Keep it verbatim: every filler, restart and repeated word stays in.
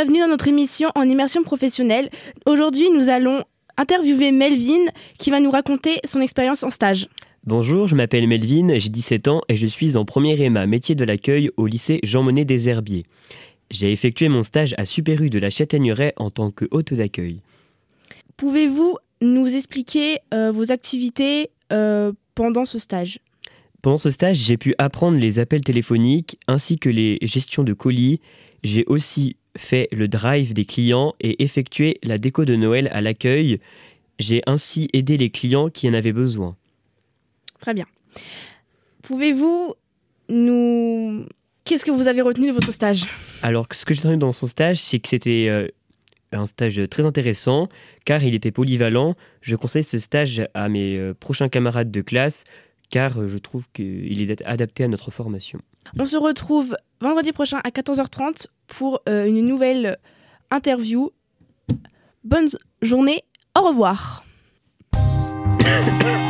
bienvenue dans notre émission en immersion professionnelle. Aujourd'hui, nous allons interviewer Melvin qui va nous raconter son expérience en stage. Bonjour, je m'appelle Melvin, j'ai dix-sept ans et je suis en première E M A métier de l'accueil au lycée Jean-Monnet des Herbiers. J'ai effectué mon stage à Super U de la Châtaigneraie en tant que hôte d'accueil. Pouvez-vous nous expliquer euh, vos activités euh, pendant ce stage ? Pendant ce stage, j'ai pu apprendre les appels téléphoniques ainsi que les gestions de colis. J'ai aussi fait le drive des clients et effectué la déco de Noël à l'accueil. J'ai ainsi aidé les clients qui en avaient besoin. Très bien. Pouvez-vous nous... Qu'est-ce que vous avez retenu de votre stage ? Alors, ce que j'ai retenu dans son stage, c'est que c'était euh, un stage très intéressant car il était polyvalent. Je conseille ce stage à mes euh, prochains camarades de classe car euh, je trouve qu'il est adapté à notre formation. On se retrouve vendredi prochain à quatorze heures trente pour euh, une nouvelle interview. Bonne journée, au revoir.